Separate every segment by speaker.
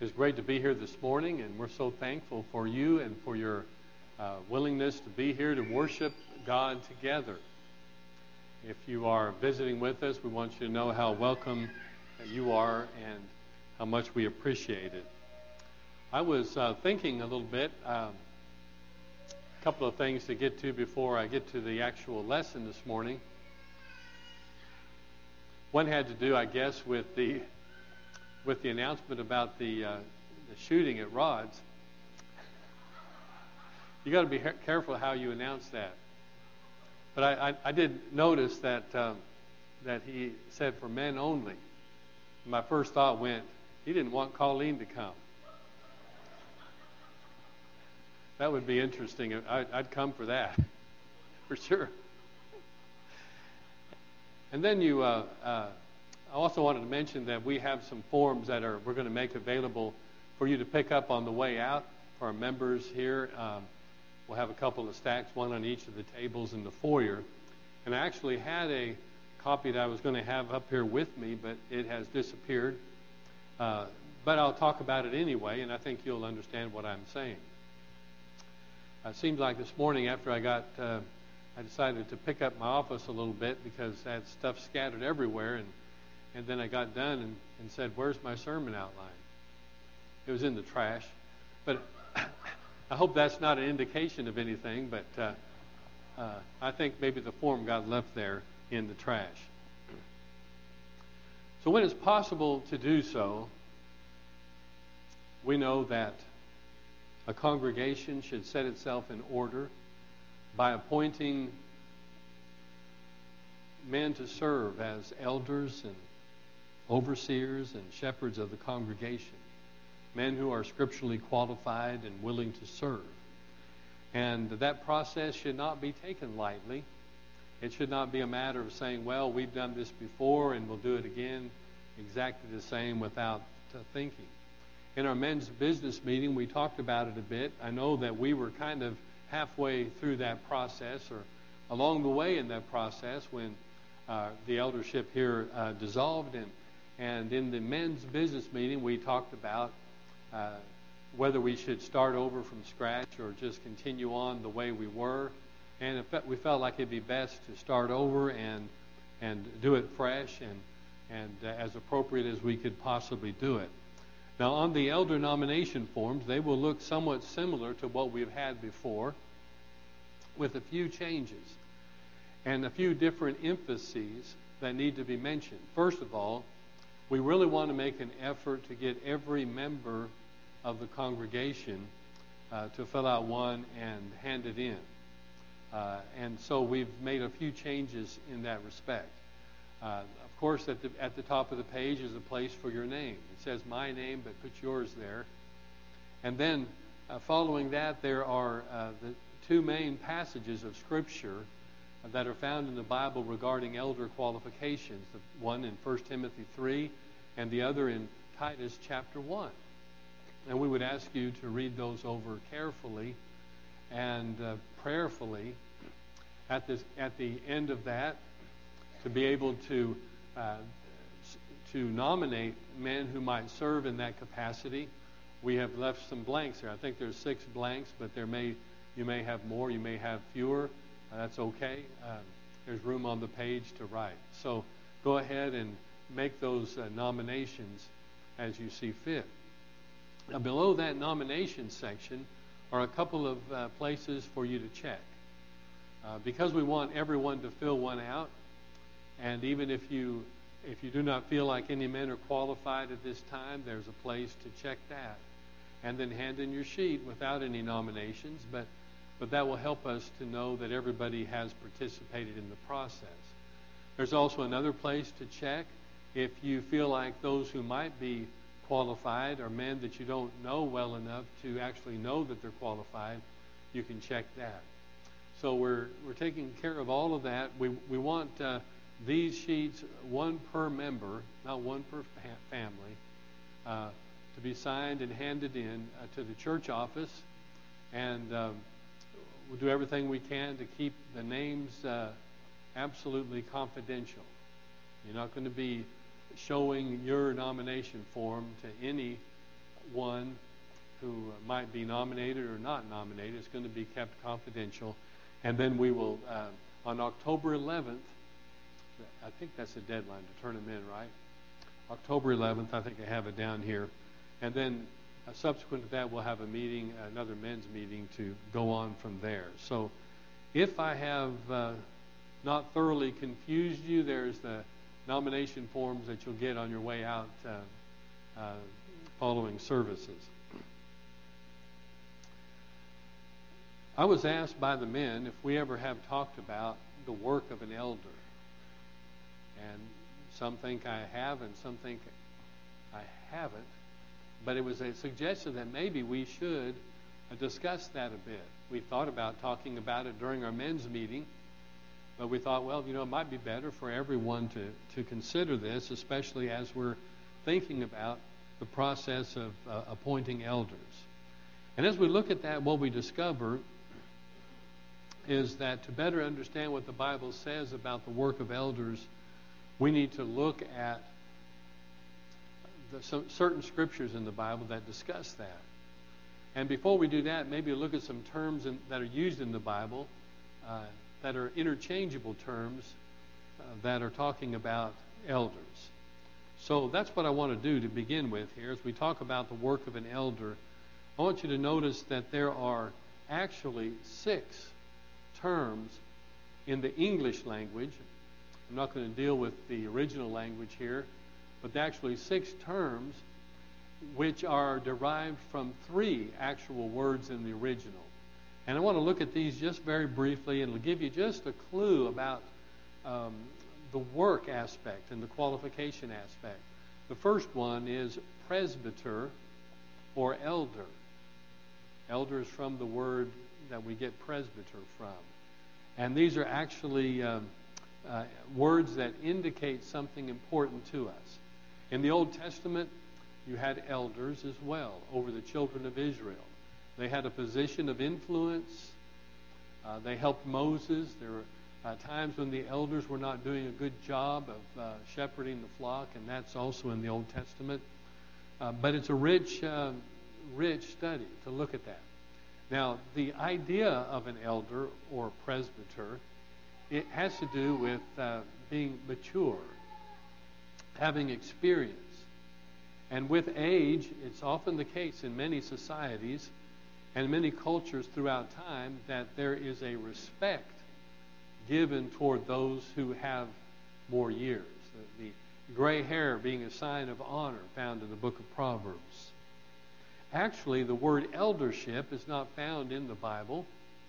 Speaker 1: It's great to be here this morning, and we're so thankful for you and for your willingness to be here to worship God together. If you are visiting with us, we want you to know how welcome you are and how much we appreciate it. I was thinking a little bit, a couple of things to get to before I get to the actual lesson this morning. One had to do, I guess, with the announcement about the shooting at Rod's. You got to be careful how you announce that. But I did notice that he said for men only. My first thought went, he didn't want Colleen to come. That would be interesting. I'd come for that, for sure. And then I also wanted to mention that we have some forms that we're going to make available for you to pick up on the way out for our members here. We'll have a couple of stacks, one on each of the tables in the foyer. And I actually had a copy that I was going to have up here with me, but it has disappeared. But I'll talk about it anyway, and I think you'll understand what I'm saying. It seems like this morning after I decided to pick up my office a little bit because I had stuff scattered everywhere, and then I got done and said, "Where's my sermon outline?" It was in the trash. But I hope that's not an indication of anything, but I think maybe the form got left there in the trash. So when it's possible to do so, we know that a congregation should set itself in order by appointing men to serve as elders and overseers and shepherds of the congregation. Men who are scripturally qualified and willing to serve. And that process should not be taken lightly. It should not be a matter of saying, well, we've done this before and we'll do it again exactly the same without thinking. In our men's business meeting, we talked about it a bit. I know that we were kind of halfway through that process or along the way in that process when the eldership here dissolved. And in the men's business meeting, we talked about whether we should start over from scratch or just continue on the way we were. And we felt like it'd be best to start over and do it fresh and as appropriate as we could possibly do it. Now, on the elder nomination forms, they will look somewhat similar to what we've had before, with a few changes and a few different emphases that need to be mentioned. First of all, we really want to make an effort to get every member of the congregation to fill out one and hand it in. And so we've made a few changes in that respect. Of course, at the top of the page is a place for your name. It says my name, but put yours there. And then following that, there are the two main passages of Scripture that are found in the Bible regarding elder qualifications. The one in 1 Timothy 3 and the other in Titus chapter 1. And we would ask you to read those over carefully and prayerfully at the end of that to be able to nominate men who might serve in that capacity. We have left some blanks there. I think there's 6 blanks, but you may have more, you may have fewer. That's okay. There's room on the page to write. So go ahead and make those nominations as you see fit. Now, below that nomination section are a couple of places for you to check. Because we want everyone to fill one out, and even if you do not feel like any men are qualified at this time, there's a place to check that. And then hand in your sheet without any nominations, but that will help us to know that everybody has participated in the process. There's also another place to check if you feel like those who might be qualified are men that you don't know well enough to actually know that they're qualified. You can check that. So we're taking care of all of that. We want these sheets, one per member, not one per family, to be signed and handed in to the church office. And we'll do everything we can to keep the names absolutely confidential. You're not going to be showing your nomination form to any one who might be nominated or not nominated. It's going to be kept confidential. And then we will, on October 11th, I think that's the deadline to turn them in, right? October 11th, I think I have it down here. And then subsequent to that, we'll have a meeting, another men's meeting to go on from there. So if I have not thoroughly confused you, there's the nomination forms that you'll get on your way out following services. I was asked by the men if we ever have talked about the work of an elder. And some think I have and some think I haven't. But it was a suggestion that maybe we should discuss that a bit. We thought about talking about it during our men's meeting. But we thought, well, it might be better for everyone to consider this, especially as we're thinking about the process of appointing elders. And as we look at that, what we discover is that to better understand what the Bible says about the work of elders, we need to look at certain scriptures in the Bible that discuss that. And before we do that, maybe look at some terms that are used in the Bible that are interchangeable terms that are talking about elders. So that's what I want to do to begin with here. As we talk about the work of an elder, I want you to notice that there are actually 6 terms in the English language. I'm not going to deal with the original language here, but actually 6 terms which are derived from 3 actual words in the original. And I want to look at these just very briefly, and it'll give you just a clue about the work aspect and the qualification aspect. The first one is presbyter or elder. Elder is from the word that we get presbyter from. And these are actually words that indicate something important to us. In the Old Testament, you had elders as well over the children of Israel. They had a position of influence. They helped Moses. There were times when the elders were not doing a good job of shepherding the flock, and that's also in the Old Testament. But it's a rich study to look at that. Now, the idea of an elder or presbyter, it has to do with being mature, having experience. And with age, it's often the case in many societies and many cultures throughout time that there is a respect given toward those who have more years. The gray hair being a sign of honor found in the book of Proverbs. Actually, the word eldership is not found in the Bible,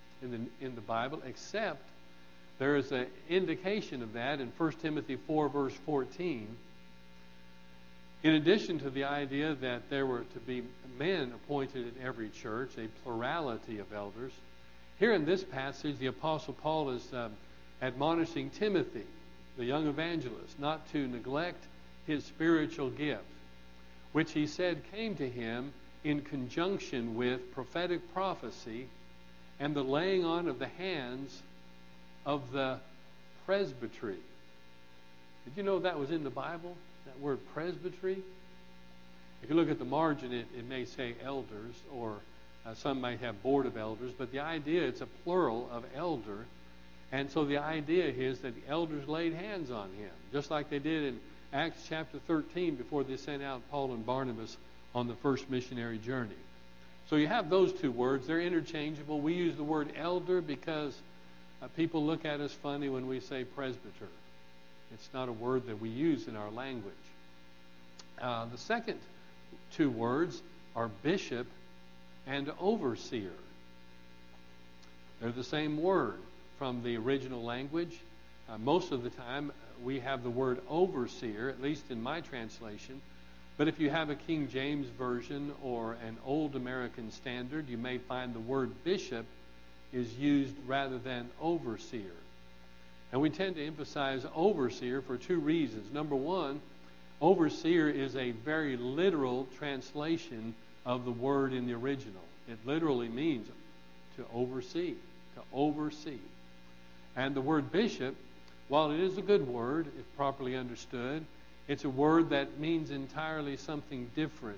Speaker 1: except there is an indication of that in 1 Timothy 4, verse 14. In addition to the idea that there were to be men appointed in every church, a plurality of elders, here in this passage, the Apostle Paul is admonishing Timothy, the young evangelist, not to neglect his spiritual gift, which he said came to him in conjunction with prophetic prophecy and the laying on of the hands of the presbytery. Did you know that was in the Bible, that word presbytery? If you look at the margin, it may say elders, or some might have board of elders, but the idea, it's a plural of elder. And so the idea is that the elders laid hands on him, just like they did in Acts chapter 13 before they sent out Paul and Barnabas on the first missionary journey. So you have those 2 words. They're interchangeable. We use the word elder because people look at us funny when we say presbyter. It's not a word that we use in our language. The second 2 words are bishop and overseer. They're the same word from the original language. Most of the time we have the word overseer, at least in my translation. But if you have a King James Version or an Old American Standard, you may find the word bishop is used rather than overseer. And we tend to emphasize overseer for 2 reasons. Number one, overseer is a very literal translation of the word in the original. It literally means to oversee, to oversee. And the word bishop, while it is a good word, if properly understood, it's a word that means entirely something different.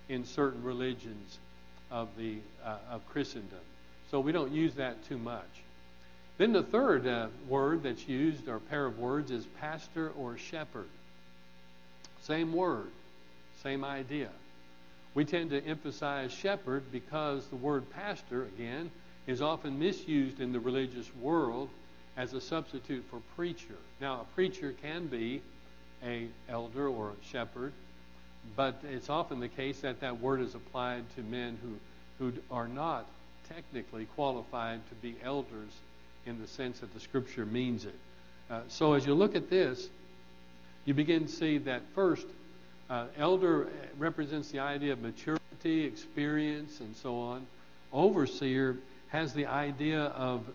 Speaker 1: in certain religions of Christendom. So we don't use that too much. Then the third word that's used, or pair of words, is pastor or shepherd. Same word, same idea. We tend to emphasize shepherd because the word pastor, again, is often misused in the religious world as a substitute for preacher. Now, a preacher can be an elder or a shepherd, but it's often the case that that word is applied to men who are not technically qualified to be elders in the sense that the Scripture means it. So as you look at this, you begin to see that first, elder represents the idea of maturity, experience, and so on. Overseer has the idea of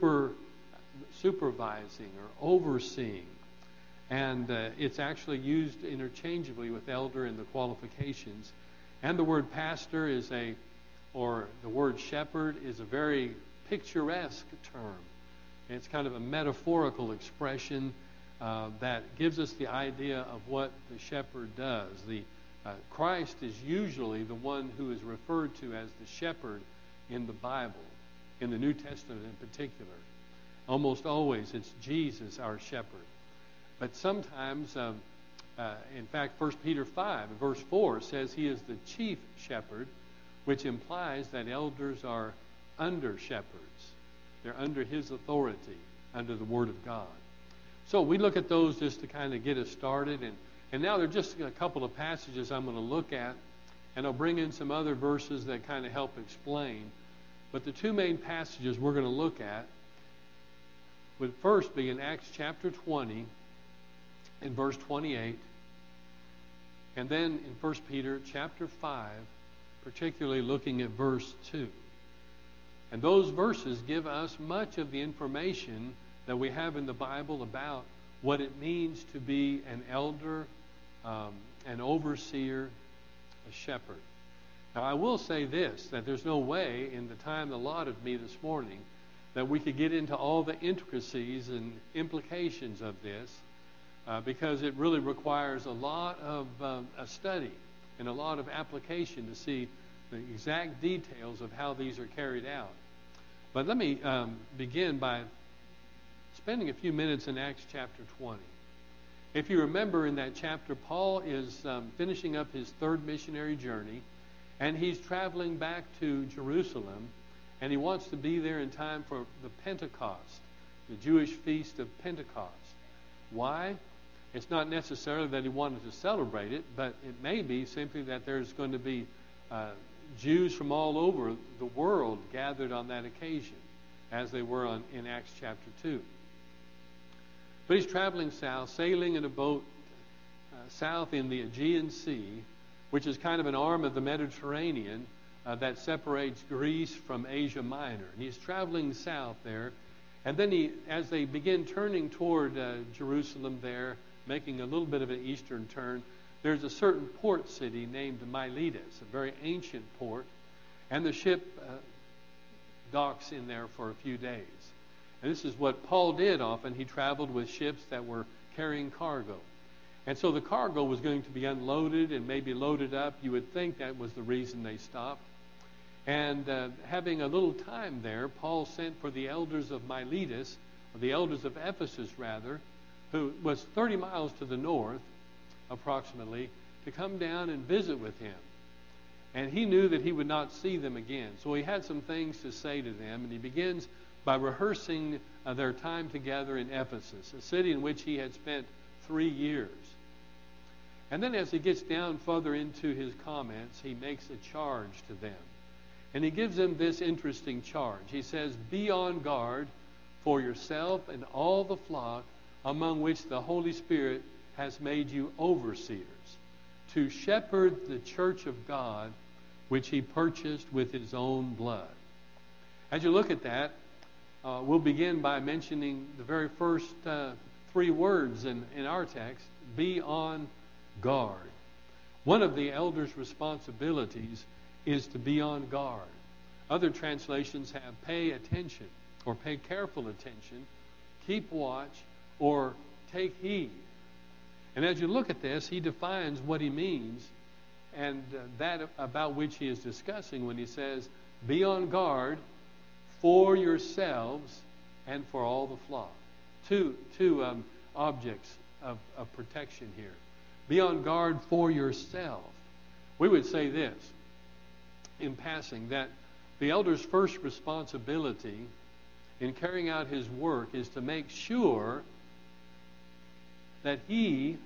Speaker 1: supervising or overseeing. And it's actually used interchangeably with elder in the qualifications. And the word pastor or the word shepherd is a very picturesque term. It's kind of a metaphorical expression that gives us the idea of what the shepherd does. Christ is usually the one who is referred to as the shepherd in the Bible, in the New Testament in particular. Almost always it's Jesus, our shepherd. But sometimes, in fact, 1 Peter 5, verse 4 says he is the chief shepherd, which implies that elders are under shepherds. They're under his authority, under the Word of God. So we look at those just to kind of get us started. And now there are just a couple of passages I'm going to look at, and I'll bring in some other verses that kind of help explain. But the two main passages we're going to look at would first be in Acts chapter 20, in verse 28, and then in 1 Peter chapter 5, particularly looking at verse 2. And those verses give us much of the information that we have in the Bible about what it means to be an elder, an overseer, a shepherd. Now, I will say this, that there's no way in the time allotted me this morning that we could get into all the intricacies and implications of this, because it really requires a lot of a study and a lot of application to see the exact details of how these are carried out. But let me begin by spending a few minutes in Acts chapter 20. If you remember in that chapter, Paul is finishing up his third missionary journey, and he's traveling back to Jerusalem, and he wants to be there in time for the Pentecost, the Jewish feast of Pentecost. Why? It's not necessarily that he wanted to celebrate it, but it may be simply that there's going to be Jews from all over the world gathered on that occasion, as they were in Acts chapter 2. But he's traveling south, sailing in a boat south in the Aegean Sea, which is kind of an arm of the Mediterranean that separates Greece from Asia Minor. And he's traveling south there. And then as they begin turning toward Jerusalem there, making a little bit of an eastern turn, there's a certain port city named Miletus, a very ancient port, and the ship docks in there for a few days. And this is what Paul did often. He traveled with ships that were carrying cargo. And so the cargo was going to be unloaded and maybe loaded up. You would think that was the reason they stopped. And having a little time there, Paul sent for the elders of Miletus, or the elders of Ephesus rather, who was 30 miles to the north, approximately, to come down and visit with him. And he knew that he would not see them again. So he had some things to say to them, and he begins by rehearsing their time together in Ephesus, a city in which he had spent 3 years. And then as he gets down further into his comments, he makes a charge to them. And he gives them this interesting charge. He says, "Be on guard for yourself and all the flock among which the Holy Spirit has made you overseers, to shepherd the church of God, which he purchased with his own blood." As you look at that, we'll begin by mentioning the very first 3 words in our text, be on guard. One of the elders' responsibilities is to be on guard. Other translations have pay attention, or pay careful attention, keep watch, or take heed. And as you look at this, he defines what he means and that about which he is discussing when he says, be on guard for yourselves and for all the flock. Two objects of protection here. Be on guard for yourself. We would say this in passing, that the elder's first responsibility in carrying out his work is to make sure that he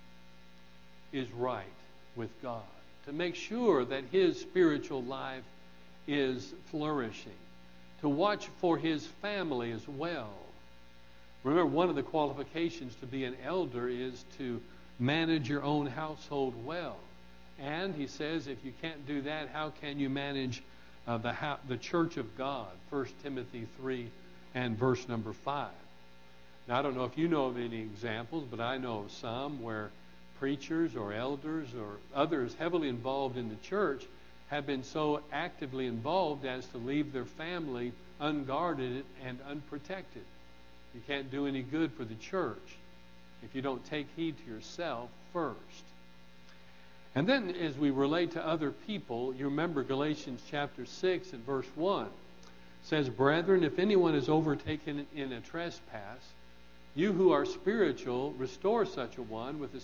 Speaker 1: is right with God, to make sure that his spiritual life is flourishing, to watch for his family as well. Remember, one of the qualifications to be an elder is to manage your own household well. And he says, if you can't do that, how can you manage the church of God? 1 Timothy 3 and verse number 5. Now, I don't know if you know of any examples, but I know of some where preachers or elders or others heavily involved in the church have been so actively involved as to leave their family unguarded and unprotected. You can't do any good for the church if you don't take heed to yourself first. And then as we relate to other people, you remember Galatians chapter 6 and verse 1 says, brethren, if anyone is overtaken in a trespass, you who are spiritual, restore such a one with a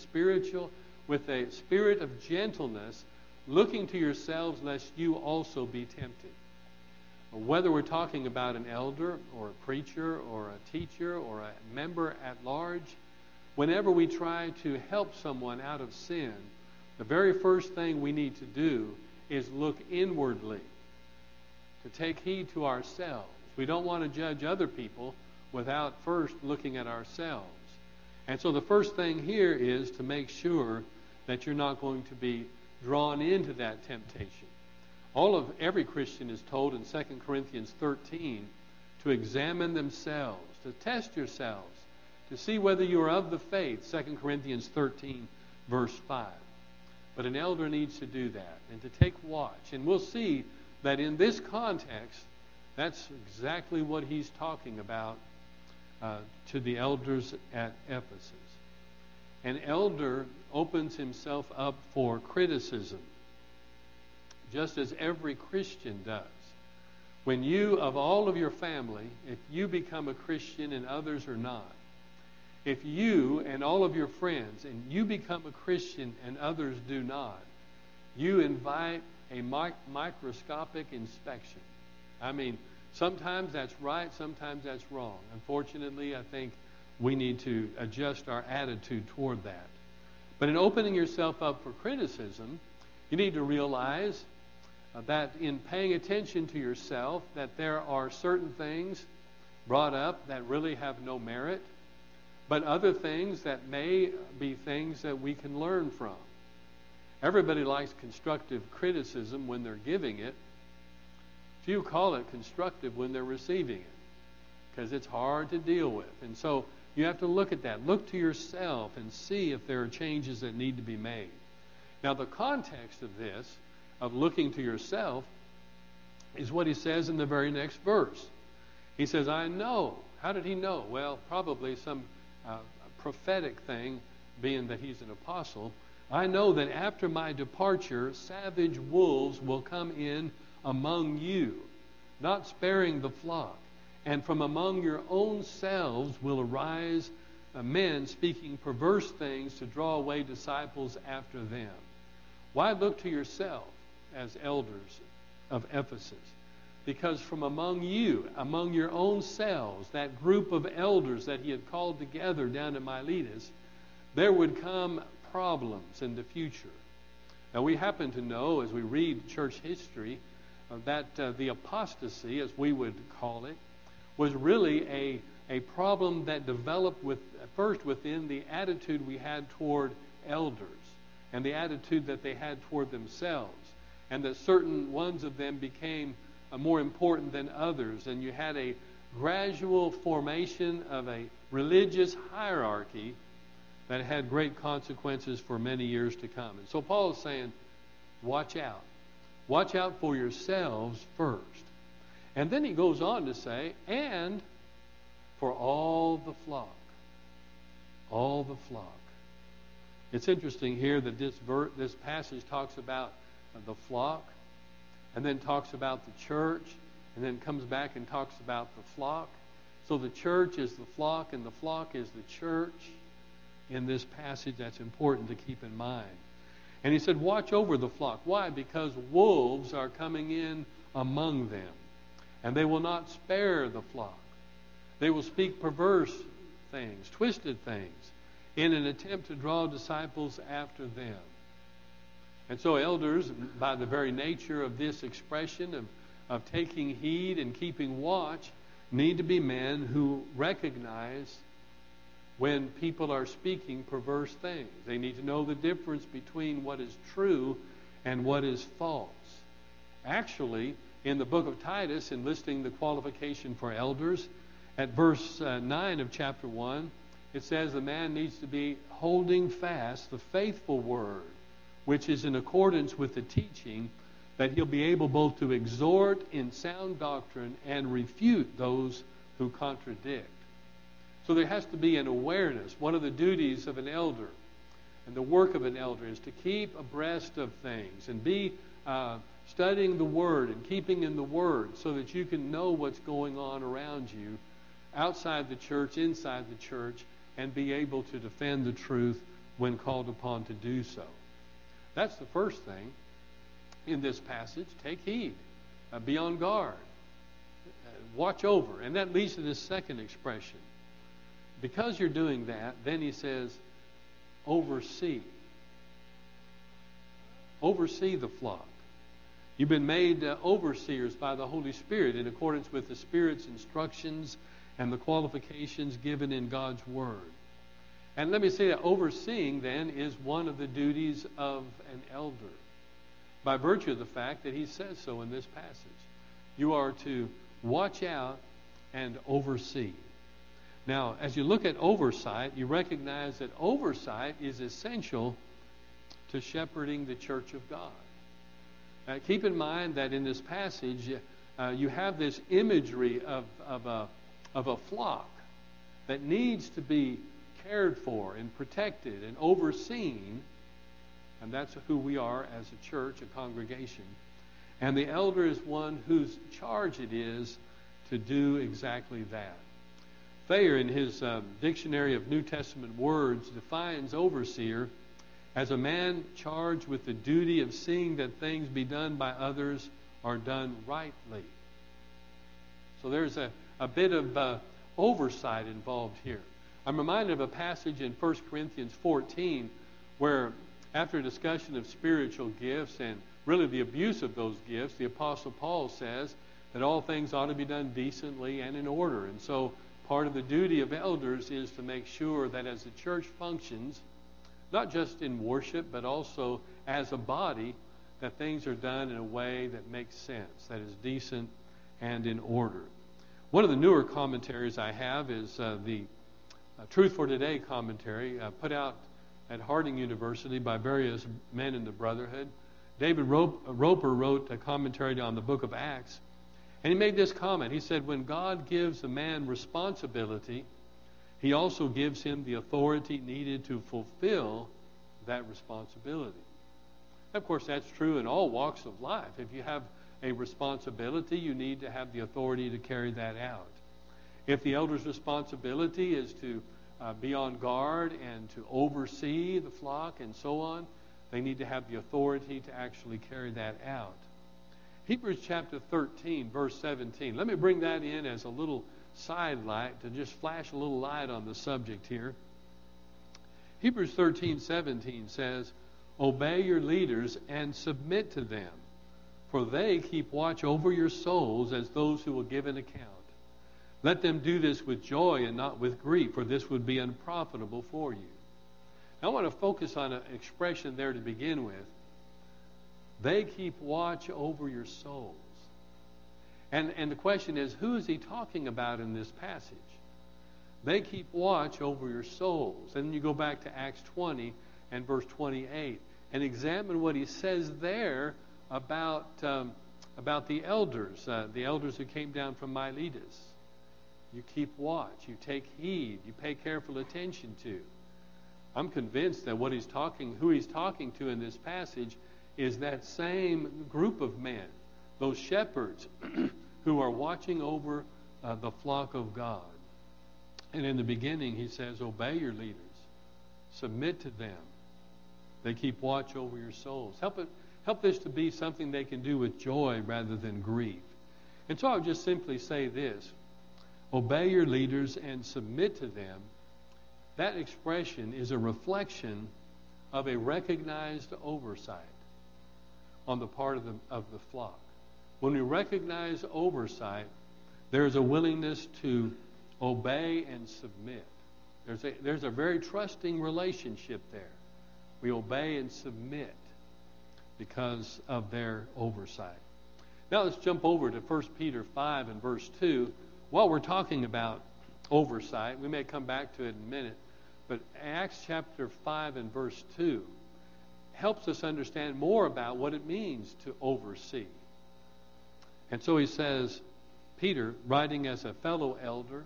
Speaker 1: spirit of gentleness, looking to yourselves lest you also be tempted. Whether we're talking about an elder or a preacher or a teacher or a member at large, whenever we try to help someone out of sin, the very first thing we need to do is look inwardly, to take heed to ourselves. We don't want to judge other people without first looking at ourselves. And so the first thing here is to make sure that you're not going to be drawn into that temptation. Every Christian is told in 2 Corinthians 13 to examine themselves, to test yourselves, to see whether you are of the faith, 2 Corinthians 13, verse 5. But an elder needs to do that and to take watch. And we'll see that in this context, that's exactly what he's talking about to the elders at Ephesus. An elder opens himself up for criticism, just as every Christian does. When you, of all of your family, if you become a Christian and others are not, if you and all of your friends, and you become a Christian and others do not, you invite a microscopic inspection. I mean, sometimes that's right, sometimes that's wrong. Unfortunately, I think we need to adjust our attitude toward that. But in opening yourself up for criticism, you need to realize that in paying attention to yourself, that there are certain things brought up that really have no merit, but other things that may be things that we can learn from. Everybody likes constructive criticism when they're giving it. Few call it constructive when they're receiving it, because it's hard to deal with. And so you have to look at that. Look to yourself and see if there are changes that need to be made. Now, the context of this, of looking to yourself, is what he says in the very next verse. He says, I know. How did he know? Well, probably some prophetic thing, being that he's an apostle. I know that after my departure, savage wolves will come in among you, not sparing the flock. And from among your own selves will arise men speaking perverse things to draw away disciples after them. Why look to yourself as elders of Ephesus? Because from among you, among your own selves, that group of elders that he had called together down in Miletus, there would come problems in the future. Now, we happen to know, as we read church history, that the apostasy, as we would call it, was really a problem that developed first within the attitude we had toward elders and the attitude that they had toward themselves, and that certain ones of them became more important than others, and you had a gradual formation of a religious hierarchy that had great consequences for many years to come. And so Paul is saying, watch out. Watch out for yourselves first. And then he goes on to say, and for all the flock. All the flock. It's interesting here that this passage talks about the flock, and then talks about the church, and then comes back and talks about the flock. So the church is the flock, and the flock is the church in this passage. That's important to keep in mind. And he said, watch over the flock. Why? Because wolves are coming in among them, and they will not spare the flock. They will speak perverse things, twisted things, in an attempt to draw disciples after them. And so elders, by the very nature of this expression of taking heed and keeping watch, need to be men who recognize when people are speaking perverse things. They need to know the difference between what is true and what is false. Actually, in the book of Titus, in listing the qualification for elders, at verse 9 of chapter 1, it says the man needs to be holding fast the faithful word, which is in accordance with the teaching, that he'll be able both to exhort in sound doctrine and refute those who contradict. So there has to be an awareness. One of the duties of an elder and the work of an elder is to keep abreast of things and be studying the Word and keeping in the Word so that you can know what's going on around you, outside the church, inside the church, and be able to defend the truth when called upon to do so. That's the first thing in this passage. Take heed. Be on guard. Watch over. And that leads to this second expression. Because you're doing that, then he says, oversee. Oversee the flock. You've been made overseers by the Holy Spirit in accordance with the Spirit's instructions and the qualifications given in God's Word. And let me say that overseeing, then, is one of the duties of an elder, by virtue of the fact that he says so in this passage. You are to watch out and oversee. Now, as you look at oversight, you recognize that oversight is essential to shepherding the church of God. Keep in mind that in this passage, you have this imagery of a flock that needs to be cared for and protected and overseen, and that's who we are as a church, a congregation. And the elder is one whose charge it is to do exactly that. Thayer, in his Dictionary of New Testament Words, defines overseer as a man charged with the duty of seeing that things be done by others are done rightly. So there's a bit of oversight involved here. I'm reminded of a passage in 1 Corinthians 14 where, after a discussion of spiritual gifts and really the abuse of those gifts, the Apostle Paul says that all things ought to be done decently and in order. And so part of the duty of elders is to make sure that as the church functions, not just in worship, but also as a body, that things are done in a way that makes sense, that is decent and in order. One of the newer commentaries I have is the Truth for Today commentary put out at Harding University by various men in the Brotherhood. David Roper wrote a commentary on the book of Acts, and he made this comment. He said, when God gives a man responsibility, he also gives him the authority needed to fulfill that responsibility. Of course, that's true in all walks of life. If you have a responsibility, you need to have the authority to carry that out. If the elder's responsibility is to be on guard and to oversee the flock and so on, they need to have the authority to actually carry that out. Hebrews chapter 13, verse 17. Let me bring that in as a little sidelight to just flash a little light on the subject here. Hebrews 13:17 says, obey your leaders and submit to them, for they keep watch over your souls as those who will give an account. Let them do this with joy and not with grief, for this would be unprofitable for you. Now, I want to focus on an expression there to begin with. They keep watch over your souls. And the question is, who is he talking about in this passage? They keep watch over your souls. And then you go back to Acts 20 and verse 28 and examine what he says there about the elders who came down from Miletus. You keep watch. You take heed. You pay careful attention to. I'm convinced that who he's talking to in this passage is that same group of men, those shepherds who are watching over the flock of God. And in the beginning, he says, obey your leaders. Submit to them. They keep watch over your souls. Help this to be something they can do with joy rather than grief. And so I would just simply say this. Obey your leaders and submit to them. That expression is a reflection of a recognized oversight on the part of the flock. When we recognize oversight, there's a willingness to obey and submit. There's a very trusting relationship there. We obey and submit because of their oversight. Now let's jump over to 1 Peter 5 and verse 2. While we're talking about oversight, we may come back to it in a minute, but Acts chapter 5 and verse 2 helps us understand more about what it means to oversee. And so he says, Peter, writing as a fellow elder,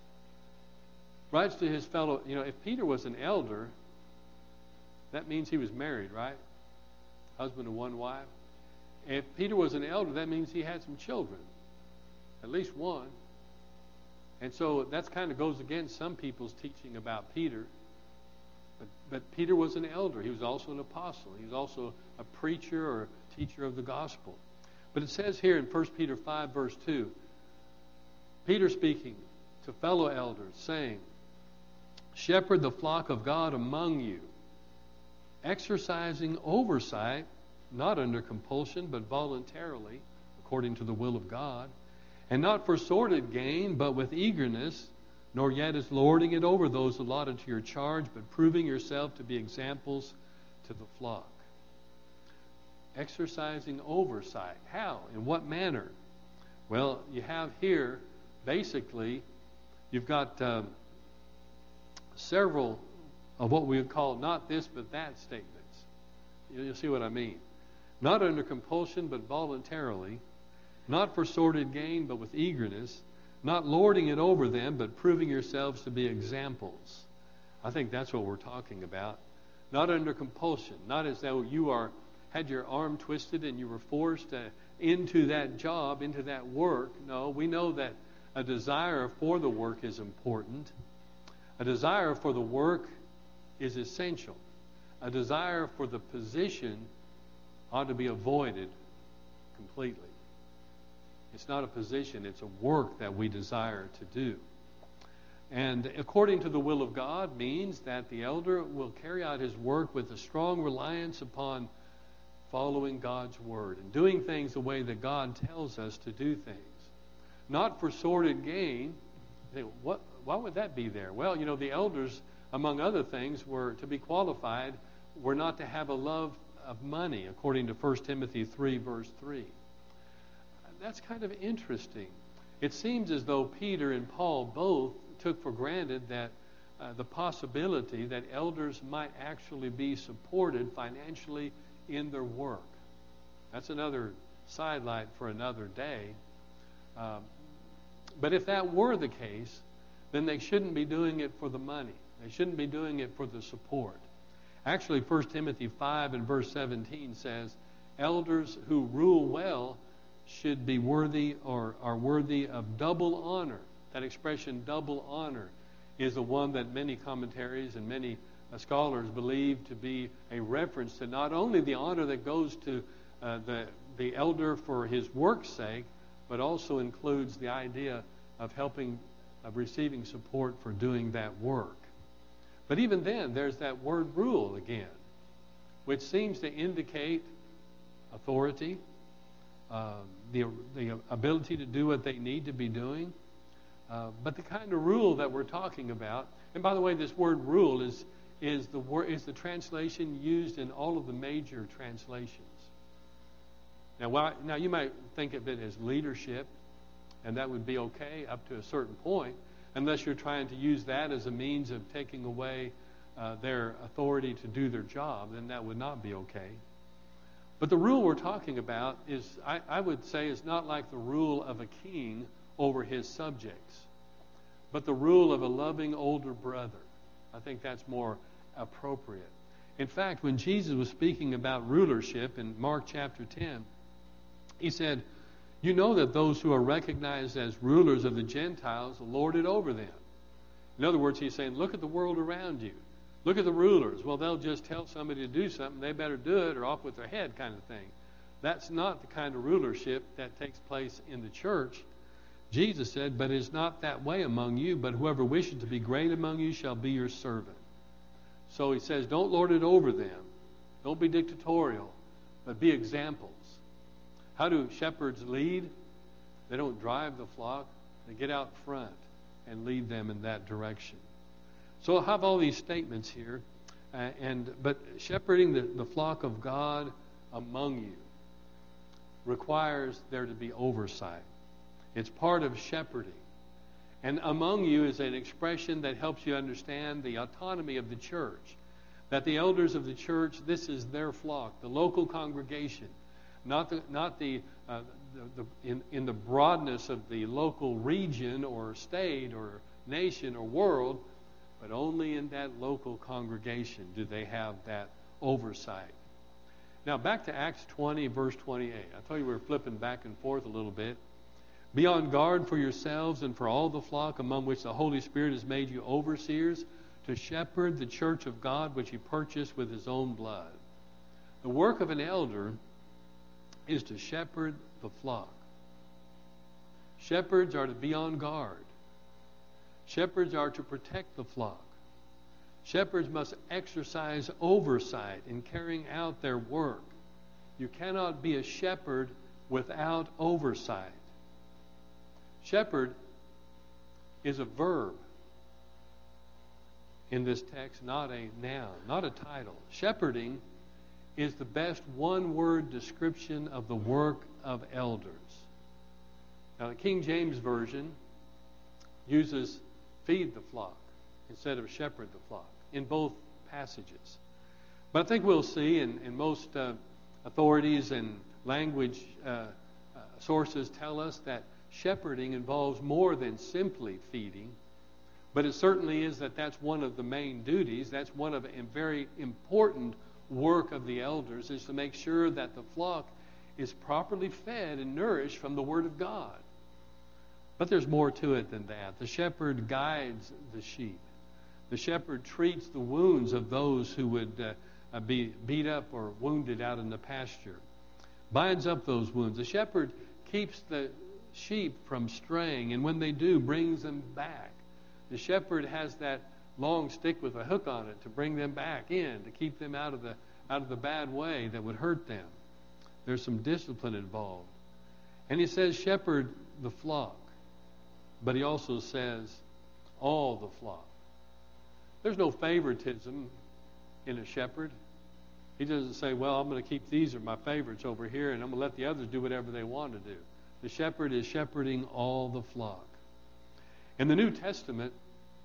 Speaker 1: writes to his fellow, if Peter was an elder, that means he was married, right? Husband of one wife. If Peter was an elder, that means he had some children, at least one. And so that kind of goes against some people's teaching about Peter. But Peter was an elder. He was also an apostle. He was also a preacher or a teacher of the gospel. But it says here in 1 Peter 5, verse 2, Peter speaking to fellow elders, saying, shepherd the flock of God among you, exercising oversight, not under compulsion, but voluntarily, according to the will of God, and not for sordid gain, but with eagerness, nor yet as lording it over those allotted to your charge, but proving yourself to be examples to the flock. Exercising oversight. How? In what manner? Well, you have here, basically, you've got several of what we would call not this but that statements. You'll see what I mean. Not under compulsion but voluntarily, not for sordid gain but with eagerness, not lording it over them but proving yourselves to be examples. I think that's what we're talking about. Not under compulsion, not as though you had your arm twisted and you were forced into that job, into that work. No, we know that a desire for the work is important. A desire for the work is essential. A desire for the position ought to be avoided completely. It's not a position, it's a work that we desire to do. And according to the will of God means that the elder will carry out his work with a strong reliance upon following God's word and doing things the way that God tells us to do things. Not for sordid gain. Why would that be there? Well, the elders, among other things, were to be qualified, were not to have a love of money, according to 1 Timothy 3, verse 3. That's kind of interesting. It seems as though Peter and Paul both took for granted that the possibility that elders might actually be supported financially in their work. That's another sidelight for another day. But if that were the case, then they shouldn't be doing it for the money. They shouldn't be doing it for the support. Actually, 1 Timothy 5 and verse 17 says, elders who rule well should be worthy or are worthy of double honor. That expression, double honor, is the one that many commentaries and many scholars believe to be a reference to not only the honor that goes to the elder for his work's sake, but also includes the idea of receiving support for doing that work. But even then, there's that word rule again, which seems to indicate authority, the ability to do what they need to be doing. But the kind of rule that we're talking about, and by the way, this word rule is the translation used in all of the major translations. Now you might think of it as leadership, and that would be okay up to a certain point, unless you're trying to use that as a means of taking away their authority to do their job, then that would not be okay. But the rule we're talking about is, I would say, is not like the rule of a king over his subjects, but the rule of a loving older brother. I think that's more appropriate. In fact, when Jesus was speaking about rulership in Mark chapter 10, he said, you know that those who are recognized as rulers of the Gentiles lord it over them. In other words, he's saying, look at the world around you. Look at the rulers. Well, they'll just tell somebody to do something. They better do it or off with their head kind of thing. That's not the kind of rulership that takes place in the church. Jesus said, but it's not that way among you, but whoever wishes to be great among you shall be your servant. So he says, don't lord it over them. Don't be dictatorial, but be examples. How do shepherds lead? They don't drive the flock. They get out front and lead them in that direction. So I have all these statements here, but shepherding the flock of God among you requires there to be oversight. It's part of shepherding. And among you is an expression that helps you understand the autonomy of the church. That the elders of the church, this is their flock, the local congregation, not in the broadness of the local region or state or nation or world, but only in that local congregation do they have that oversight. Now back to Acts 20, verse 28. I told you we were flipping back and forth a little bit. Be on guard for yourselves and for all the flock among which the Holy Spirit has made you overseers to shepherd the church of God which he purchased with his own blood. The work of an elder is to shepherd the flock. Shepherds are to be on guard. Shepherds are to protect the flock. Shepherds must exercise oversight in carrying out their work. You cannot be a shepherd without oversight. Shepherd is a verb in this text, not a noun, not a title. Shepherding is the best one-word description of the work of elders. Now, the King James Version uses feed the flock instead of shepherd the flock in both passages. But I think we'll see in most authorities and language sources tell us that shepherding involves more than simply feeding, but it certainly is that's one of the main duties. That's one of a very important work of the elders, is to make sure that the flock is properly fed and nourished from the Word of God. But there's more to it than that. The shepherd guides the sheep. The shepherd treats the wounds of those who would be beat up or wounded out in the pasture. Binds up those wounds. The shepherd keeps the sheep from straying, and when they do, brings them back. The shepherd has that long stick with a hook on it to bring them back in, to keep them out of the bad way that would hurt them. There's some discipline involved. And he says shepherd the flock, but he also says all the flock. There's no favoritism in a shepherd. He doesn't say, well, I'm going to keep these are my favorites over here, and I'm going to let the others do whatever they want to do. The shepherd is shepherding all the flock. In the New Testament,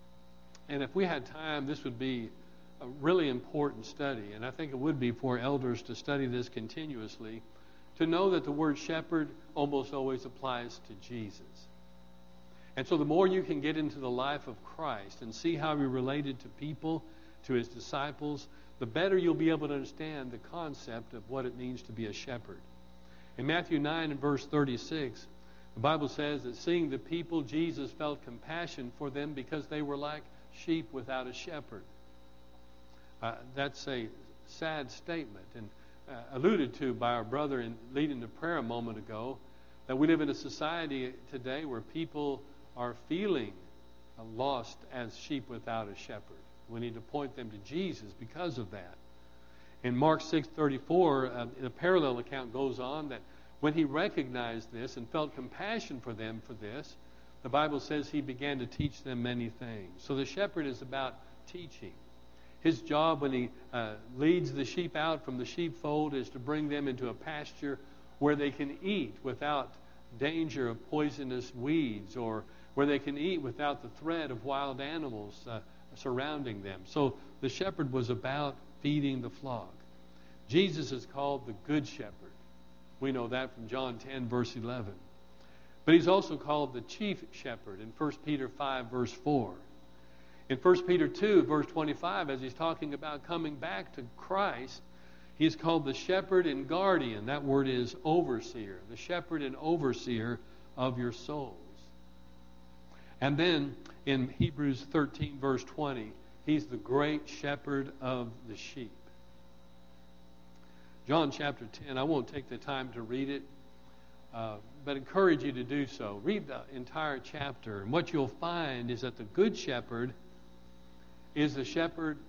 Speaker 1: and if we had time, this would be a really important study, and I think it would be for elders to study this continuously, to know that the word shepherd almost always applies to Jesus. And so the more you can get into the life of Christ and see how he related to people, to his disciples, the better you'll be able to understand the concept of what it means to be a shepherd. In Matthew 9 and verse 36, the Bible says that seeing the people, Jesus felt compassion for them because they were like sheep without a shepherd. That's a sad statement, and alluded to by our brother in leading the prayer a moment ago, that we live in a society today where people are feeling lost as sheep without a shepherd. We need to point them to Jesus because of that. In Mark 6:34, the parallel account goes on that when he recognized this and felt compassion for them for this, the Bible says he began to teach them many things. So the shepherd is about teaching. His job when he leads the sheep out from the sheepfold is to bring them into a pasture where they can eat without danger of poisonous weeds, or where they can eat without the threat of wild animals surrounding them. So the shepherd was about feeding the flock. Jesus is called the Good Shepherd. We know that from John 10, verse 11. But he's also called the Chief Shepherd in 1 Peter 5, verse 4. In 1 Peter 2, verse 25, as he's talking about coming back to Christ, he's called the shepherd and guardian. That word is overseer. The shepherd and overseer of your souls. And then in Hebrews 13, verse 20, he's the great shepherd of the sheep. John chapter 10, I won't take the time to read it, but encourage you to do so. Read the entire chapter. And what you'll find is that the good shepherd is the shepherd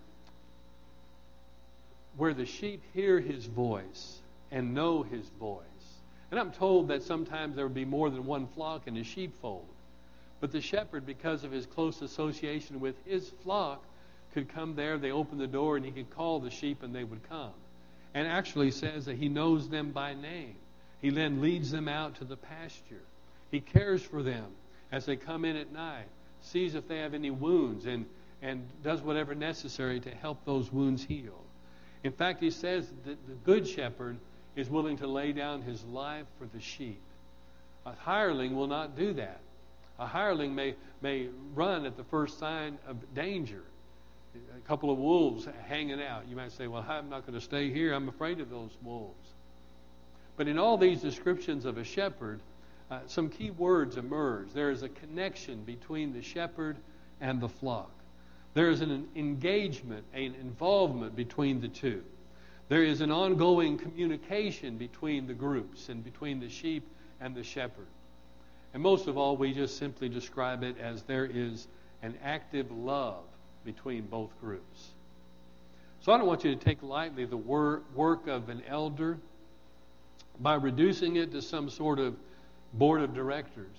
Speaker 1: where the sheep hear his voice and know his voice. And I'm told that sometimes there will be more than one flock in a sheepfold. But the shepherd, because of his close association with his flock, could come there, they open the door, and he could call the sheep and they would come. And actually says that he knows them by name. He then leads them out to the pasture. He cares for them as they come in at night, sees if they have any wounds, and does whatever necessary to help those wounds heal. In fact, he says that the good shepherd is willing to lay down his life for the sheep. A hireling will not do that. A hireling may run at the first sign of danger. A couple of wolves hanging out. You might say, well, I'm not going to stay here. I'm afraid of those wolves. But in all these descriptions of a shepherd, some key words emerge. There is a connection between the shepherd and the flock. There is an engagement, an involvement between the two. There is an ongoing communication between the groups and between the sheep and the shepherd. And most of all, we just simply describe it as there is an active love between both groups. So I don't want you to take lightly the work of an elder by reducing it to some sort of board of directors,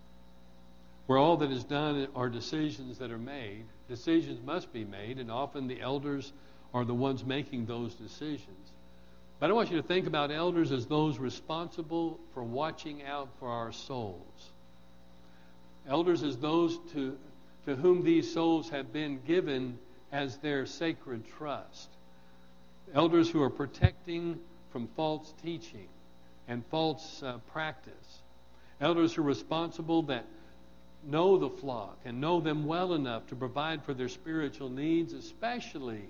Speaker 1: where all that is done are decisions that are made. Decisions must be made, and often the elders are the ones making those decisions. But I want you to think about elders as those responsible for watching out for our souls. Elders as those to whom these souls have been given as their sacred trust. Elders who are protecting from false teaching and false practice. Elders who are responsible that know the flock and know them well enough to provide for their spiritual needs, especially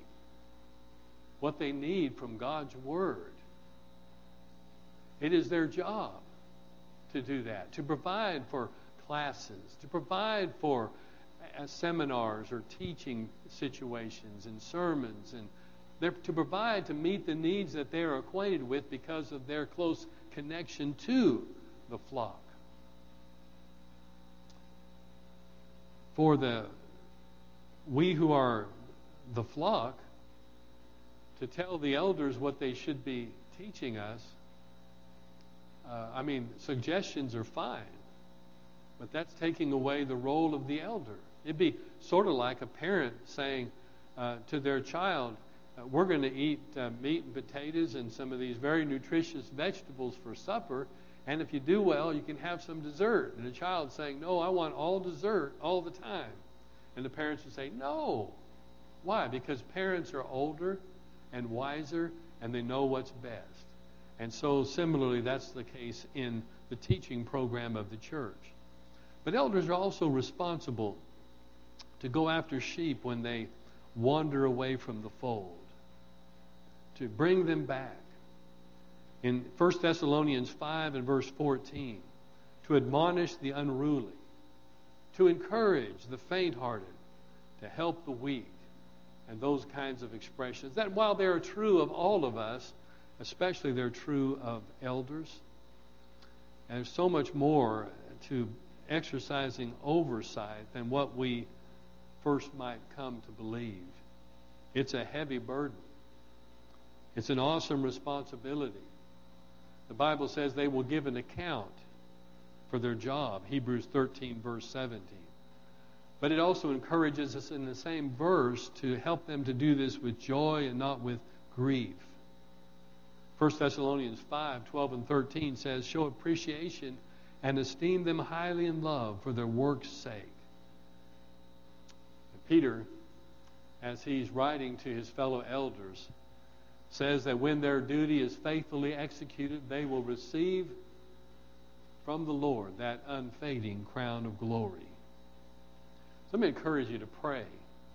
Speaker 1: what they need from God's Word. It is their job to do that, to provide for classes, to provide for seminars or teaching situations and sermons, and they're to provide to meet the needs that they're acquainted with because of their close connection to the flock. For we who are the flock, to tell the elders what they should be teaching us, suggestions are fine, but that's taking away the role of the elder. It'd be sort of like a parent saying to their child, we're going to eat meat and potatoes and some of these very nutritious vegetables for supper, and if you do well, you can have some dessert. And the child saying, no, I want all dessert all the time. And the parents would say, no. Why? Because parents are older and wiser, and they know what's best. And so similarly, that's the case in the teaching program of the church. But elders are also responsible to go after sheep when they wander away from the fold, to bring them back. In 1 Thessalonians 5 and verse 14, to admonish the unruly, to encourage the faint-hearted, to help the weak, and those kinds of expressions. That while they are true of all of us, especially they're true of elders, and there's so much more to exercising oversight than what we first might come to believe. It's a heavy burden. It's an awesome responsibility. The Bible says they will give an account for their job, Hebrews 13, verse 17. But it also encourages us in the same verse to help them to do this with joy and not with grief. 1 Thessalonians 5, 12 and 13 says, show appreciation and esteem them highly in love for their work's sake. And Peter, as he's writing to his fellow elders, says that when their duty is faithfully executed, they will receive from the Lord that unfading crown of glory. So let me encourage you to pray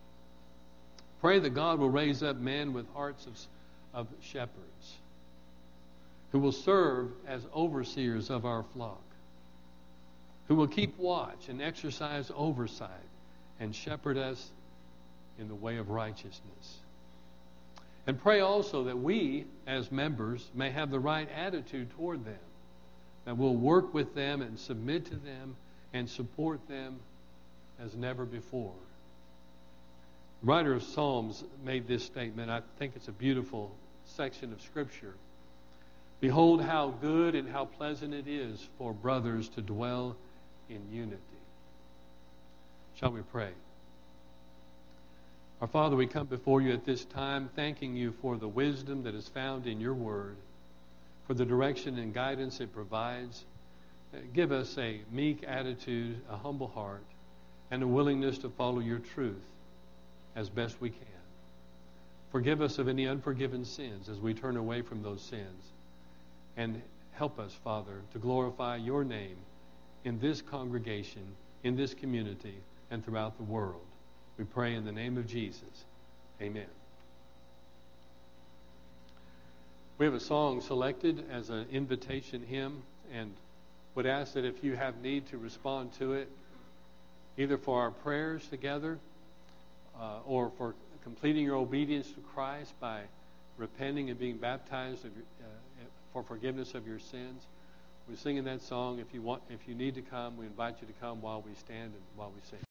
Speaker 1: Pray that God will raise up men with hearts of shepherds who will serve as overseers of our flock, who will keep watch and exercise oversight and shepherd us in the way of righteousness. And pray also that we, as members, may have the right attitude toward them, that we'll work with them and submit to them and support them as never before. The writer of Psalms made this statement. I think it's a beautiful section of Scripture. Behold how good and how pleasant it is for brothers to dwell in unity. Shall we pray? Our Father, we come before you at this time, thanking you for the wisdom that is found in your word, for the direction and guidance it provides. Give us a meek attitude, a humble heart, and a willingness to follow your truth as best we can. Forgive us of any unforgiven sins as we turn away from those sins. And help us, Father, to glorify your name in this congregation, in this community, and throughout the world. We pray in the name of Jesus. Amen. We have a song selected as an invitation hymn, and would ask that if you have need to respond to it, either for our prayers together or for completing your obedience to Christ by repenting and being baptized for forgiveness of your sins. We're singing that song. If you need to come, we invite you to come while we stand and while we sing.